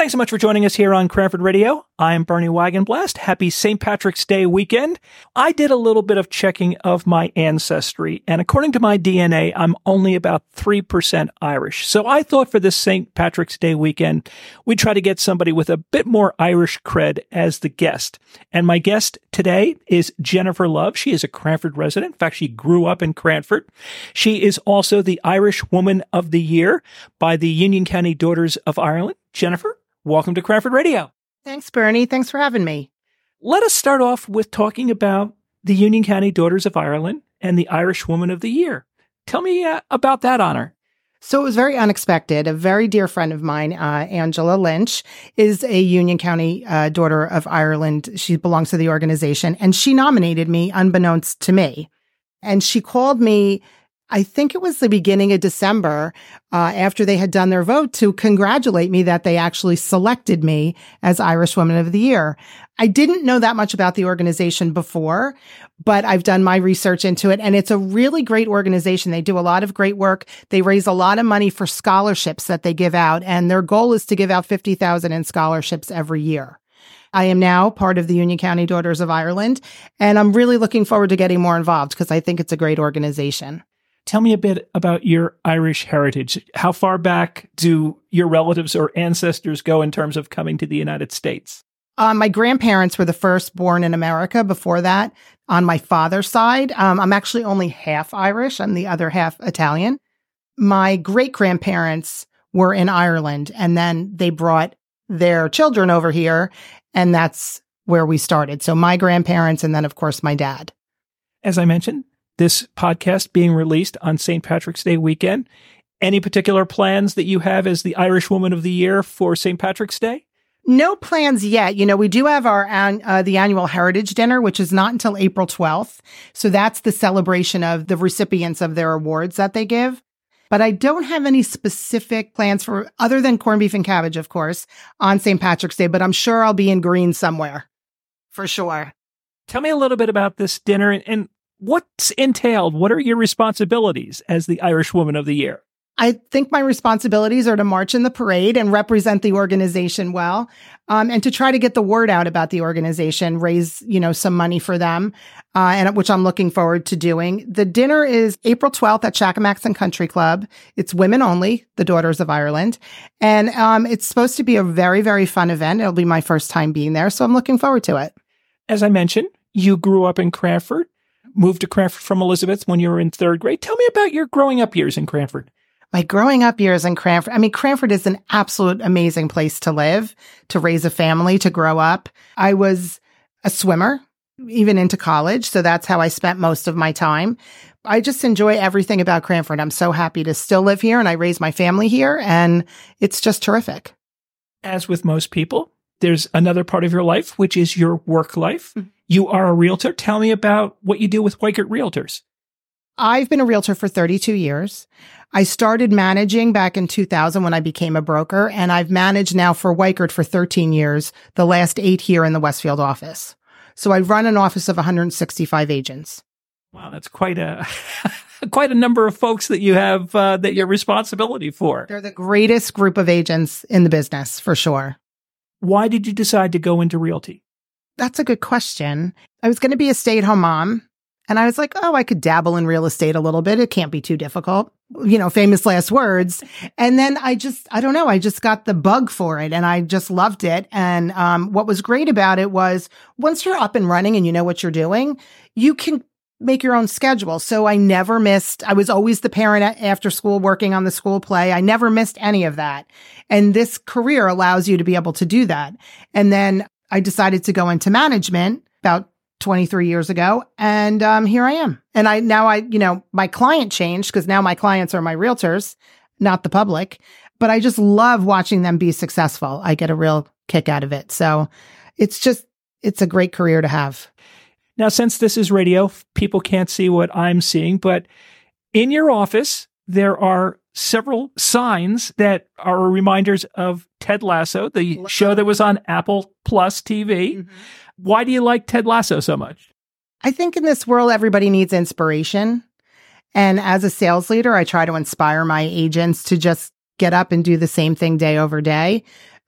Thanks so much for joining us here on Cranford Radio. I'm Bernie Wagenblast. Happy St. Patrick's Day weekend. I did a little bit of checking of my ancestry, and according to my DNA, I'm only about 3% Irish. So I thought for this St. Patrick's Day weekend, we'd try to get somebody with a bit more Irish cred as the guest. And my guest today is Jennifer Love. She is a Cranford resident. In fact, she grew up in Cranford. She is also the Irish Woman of the Year by the Union County Daughters of Ireland. Jennifer, welcome to Cranford Radio. Thanks, Bernie. Thanks for having me. Let us start off with talking about the Union County Daughters of Ireland and the Irish Woman of the Year. Tell me about that honor. So it was very unexpected. A very dear friend of mine, Angela Lynch, is a Union County Daughter of Ireland. She belongs to the organization, and she nominated me unbeknownst to me. And she called me, I think it was the beginning of December, after they had done their vote, to congratulate me that they actually selected me as Irish Woman of the Year. I didn't know that much about the organization before, but I've done my research into it, and it's a really great organization. They do a lot of great work. They raise a lot of money for scholarships that they give out, and their goal is to give out $50,000 in scholarships every year. I am now part of the Union County Daughters of Ireland, and I'm really looking forward to getting more involved because I think it's a great organization. Tell me a bit about your Irish heritage. How far back do your relatives or ancestors go in terms of coming to the United States? My grandparents were the first born in America. Before that, on my father's side, I'm actually only half Irish. I'm the other half Italian. My great-grandparents were in Ireland, and then they brought their children over here, and that's where we started. So my grandparents, and then, of course, my dad. As I mentioned, this podcast being released on St. Patrick's Day weekend. Any particular plans that you have as the Irish Woman of the Year for St. Patrick's Day? No plans yet. You know, we do have our the annual Heritage Dinner, which is not until April 12th. So that's the celebration of the recipients of their awards that they give. But I don't have any specific plans for, other than corned beef and cabbage, of course, on St. Patrick's Day. But I'm sure I'll be in green somewhere, for sure. Tell me a little bit about this dinner and what's entailed. What are your responsibilities as the Irish Woman of the Year? I think my responsibilities are to march in the parade and represent the organization well, and to try to get the word out about the organization, raise, some money for them, and which I'm looking forward to doing. The dinner is April 12th at Shakamaxon Country Club. It's women only, the Daughters of Ireland. And it's supposed to be a very, very fun event. It'll be my first time being there, so I'm looking forward to it. As I mentioned, you grew up in Cranford, moved to Cranford from Elizabeth when you were in third grade. Tell me about your growing up years in Cranford. My growing up years in Cranford, Cranford is an absolute amazing place to live, to raise a family, to grow up. I was a swimmer, even into college, so that's how I spent most of my time. I just enjoy everything about Cranford. I'm so happy to still live here, and I raise my family here, and it's just terrific. As with most people, there's another part of your life, which is your work life. Mm-hmm. You are a realtor. Tell me about what you do with Weichert Realtors. I've been a realtor for 32 years. I started managing back in 2000 when I became a broker, and I've managed now for Weichert for 13 years, the last 8 here in the Westfield office. So I run an office of 165 agents. Wow, that's quite a quite a number of folks that you have that you're responsibility for. They're the greatest group of agents in the business, for sure. Why did you decide to go into realty? That's a good question. I was going to be a stay-at-home mom. And I was like, I could dabble in real estate a little bit. It can't be too difficult. Famous last words. And then I just got the bug for it, and I just loved it. And what was great about it was once you're up and running and you know what you're doing, you can make your own schedule. So I never missed. I was always the parent after school working on the school play. I never missed any of that. And this career allows you to be able to do that. And then I decided to go into management about 23 years ago. And here I am. And my client changed because now my clients are my realtors, not the public. But I just love watching them be successful. I get a real kick out of it. So it's a great career to have. Now, since this is radio, people can't see what I'm seeing, but in your office, there are several signs that are reminders of Ted Lasso, the show that was on Apple Plus TV. Mm-hmm. Why do you like Ted Lasso so much? I think in this world, everybody needs inspiration. And as a sales leader, I try to inspire my agents to just get up and do the same thing day over day.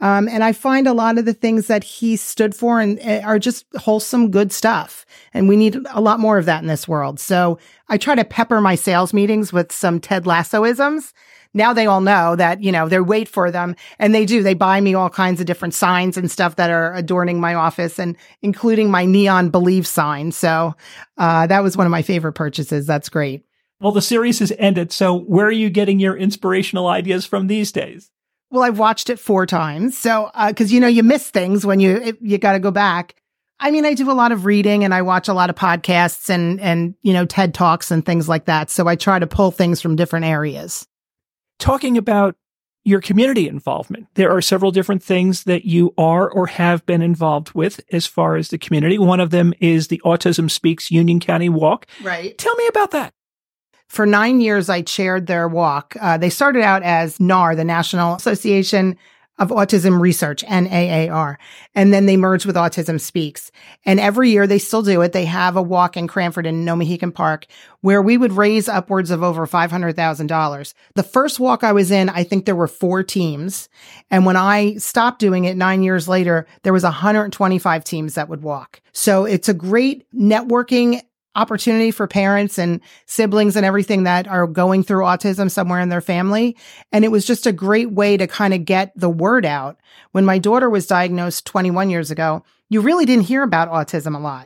And I find a lot of the things that he stood for and are just wholesome, good stuff. And we need a lot more of that in this world. So I try to pepper my sales meetings with some Ted Lassoisms. Now they all know that, they wait for them, and they do. They buy me all kinds of different signs and stuff that are adorning my office, and including my neon believe sign. So that was one of my favorite purchases. That's great. Well, the series has ended. So where are you getting your inspirational ideas from these days? Well, I've watched it 4 times. So, cause you miss things when you got to go back. I mean, I do a lot of reading and I watch a lot of podcasts and TED Talks and things like that. So I try to pull things from different areas. Talking about your community involvement, there are several different things that you are or have been involved with as far as the community. One of them is the Autism Speaks Union County Walk. Right. Tell me about that. For 9 years, I chaired their walk. They started out as NAR, the National Association of Autism Research, NAAR. And then they merged with Autism Speaks. And every year they still do it. They have a walk in Cranford in Nomahegan Park where we would raise upwards of over $500,000. The first walk I was in, I think there were 4 teams. And when I stopped doing it 9 years later, there was 125 teams that would walk. So it's a great networking opportunity for parents and siblings and everything that are going through autism somewhere in their family. And it was just a great way to kind of get the word out. When my daughter was diagnosed 21 years ago, you really didn't hear about autism a lot.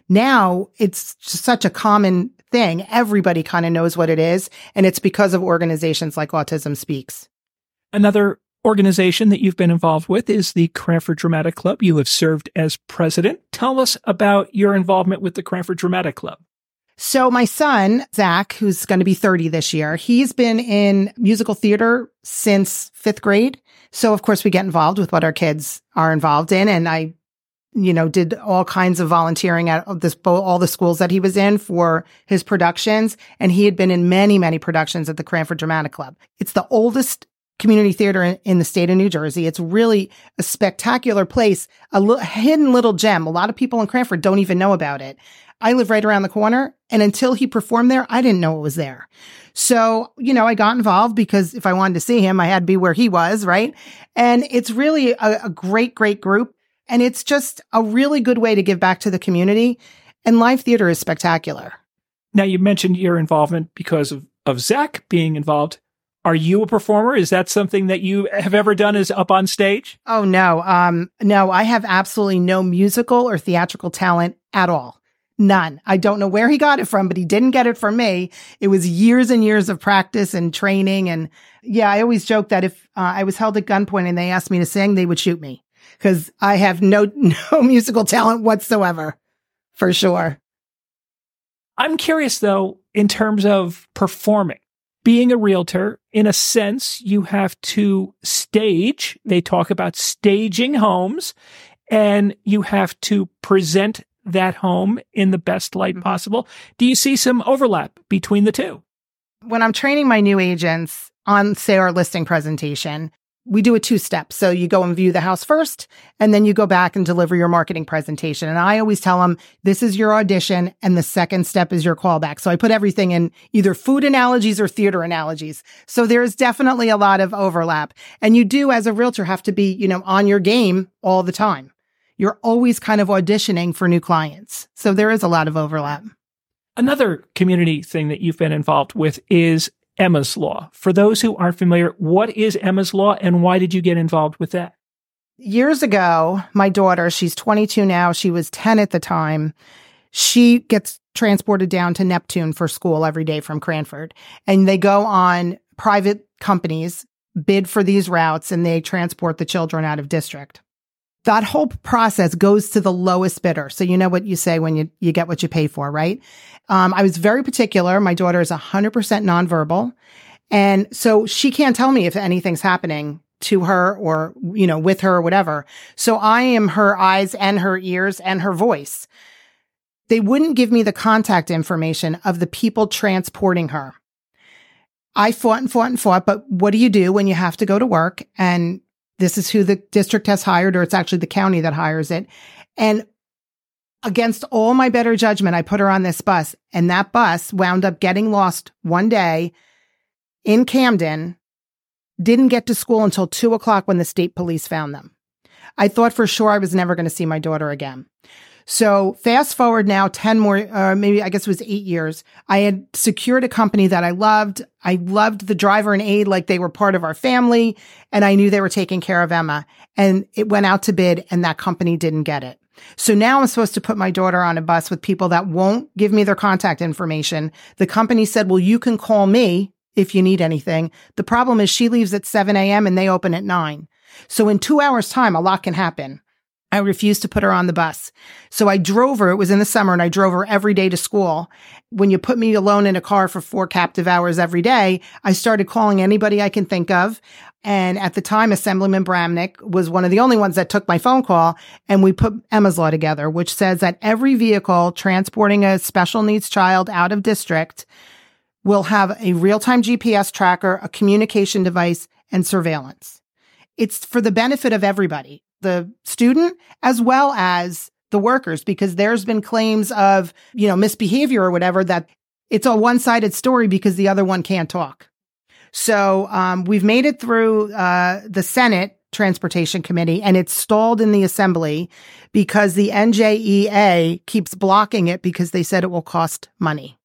Now it's just such a common thing. Everybody kind of knows what it is. And it's because of organizations like Autism Speaks. Another organization that you've been involved with is the Cranford Dramatic Club. You have served as president. Tell us about your involvement with the Cranford Dramatic Club. So my son, Zach, who's going to be 30 this year, he's been in musical theater since 5th grade. So of course we get involved with what our kids are involved in. And I, did all kinds of volunteering at all the schools that he was in for his productions. And he had been in many, many productions at the Cranford Dramatic Club. It's the oldest community theater in the state of New Jersey. It's really a spectacular place, a hidden little gem. A lot of people in Cranford don't even know about it. I live right around the corner, and until he performed there, I didn't know it was there. So, I got involved because if I wanted to see him, I had to be where he was, right? And it's really a great, great group. And it's just a really good way to give back to the community. And live theater is spectacular. Now, you mentioned your involvement because of Zach being involved. Are you a performer? Is that something that you have ever done is up on stage? Oh, no. No, I have absolutely no musical or theatrical talent at all. None. I don't know where he got it from, but he didn't get it from me. It was years and years of practice and training. And yeah, I always joke that if I was held at gunpoint and they asked me to sing, they would shoot me because I have no musical talent whatsoever, for sure. I'm curious, though, in terms of performing. Being a realtor, in a sense, you have to stage. They talk about staging homes, and you have to present that home in the best light possible. Do you see some overlap between the two? When I'm training my new agents on, say, our listing presentation, we do a 2-step. So you go and view the house first, and then you go back and deliver your marketing presentation. And I always tell them, this is your audition, and the second step is your callback. So I put everything in either food analogies or theater analogies. So there's definitely a lot of overlap. And you do, as a realtor, have to be, on your game all the time. You're always kind of auditioning for new clients. So there is a lot of overlap. Another community thing that you've been involved with is Emma's Law. For those who aren't familiar, what is Emma's Law and why did you get involved with that? Years ago, my daughter, she's 22 now, she was 10 at the time, she gets transported down to Neptune for school every day from Cranford. And they go on private companies, bid for these routes, and they transport the children out of district. That whole process goes to the lowest bidder. So you know what you say when you get what you pay for, right? I was very particular. My daughter is 100% nonverbal. And so she can't tell me if anything's happening to her or, with her or whatever. So I am her eyes and her ears and her voice. They wouldn't give me the contact information of the people transporting her. I fought and fought and fought, but what do you do when you have to go to work and this is who the district has hired, or it's actually the county that hires it. And against all my better judgment, I put her on this bus, and that bus wound up getting lost one day in Camden didn't get to school until 2:00 when the state police found them. I thought for sure I was never going to see my daughter again. So fast forward now 10 more, maybe I guess it was 8 years. I had secured a company that I loved. I loved the driver and aide like they were part of our family. And I knew they were taking care of Emma. And it went out to bid and that company didn't get it. So now I'm supposed to put my daughter on a bus with people that won't give me their contact information. The company said, well, you can call me if you need anything. The problem is she leaves at 7 a.m. and they open at 9. So in 2 hours time, a lot can happen. I refused to put her on the bus. So I drove her. It was in the summer and I drove her every day to school. When you put me alone in a car for 4 captive hours every day, I started calling anybody I can think of. And at the time, Assemblyman Bramnick was one of the only ones that took my phone call. And we put Emma's Law together, which says that every vehicle transporting a special needs child out of district will have a real-time GPS tracker, a communication device, and surveillance. It's for the benefit of everybody, the student as well as the workers, because there's been claims of, misbehavior or whatever, that it's a one-sided story because the other one can't talk. So we've made it through the Senate Transportation Committee and it's stalled in the Assembly because the NJEA keeps blocking it because they said it will cost money.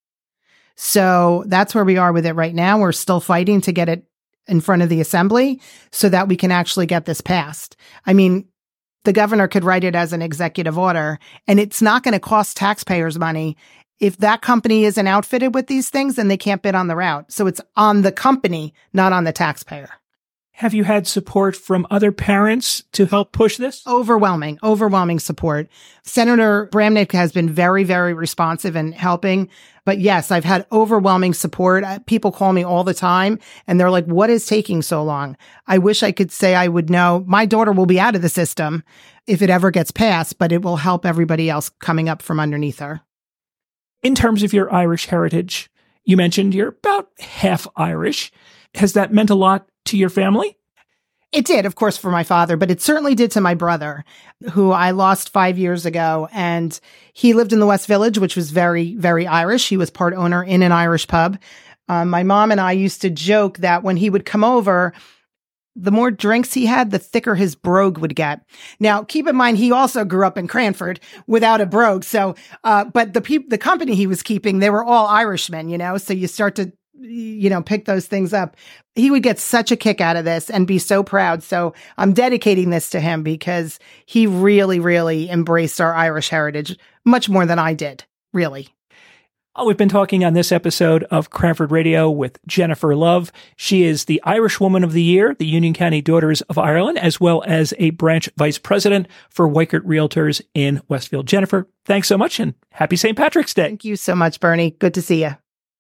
So that's where we are with it right now. We're still fighting to get it in front of the Assembly so that we can actually get this passed. I mean, the governor could write it as an executive order, and it's not going to cost taxpayers money. If that company isn't outfitted with these things, then they can't bid on the route. So it's on the company, not on the taxpayer. Have you had support from other parents to help push this? Overwhelming support. Senator Bramnick has been very, very responsive in helping. But yes, I've had overwhelming support. People call me all the time and they're like, what is taking so long? I wish I could say I would know. My daughter will be out of the system if it ever gets passed, but it will help everybody else coming up from underneath her. In terms of your Irish heritage, you mentioned you're about half Irish. Has that meant a lot to your family? It did, of course, for my father, but it certainly did to my brother, who I lost 5 years ago. And he lived in the West Village, which was very, very Irish. He was part owner in an Irish pub. My mom and I used to joke that when he would come over, the more drinks he had, the thicker his brogue would get. Now, keep in mind, he also grew up in Cranford without a brogue. So, but the company he was keeping, they were all Irishmen, so you start to pick those things up. He would get such a kick out of this and be so proud. So I'm dedicating this to him because he really, really embraced our Irish heritage much more than I did, really. We've been talking on this episode of Cranford Radio with Jennifer Love. She is the Irish Woman of the Year, the Union County Daughters of Ireland, as well as a branch vice president for Weichert Realtors in Westfield. Jennifer, thanks so much and happy St. Patrick's Day. Thank you so much, Bernie. Good to see you.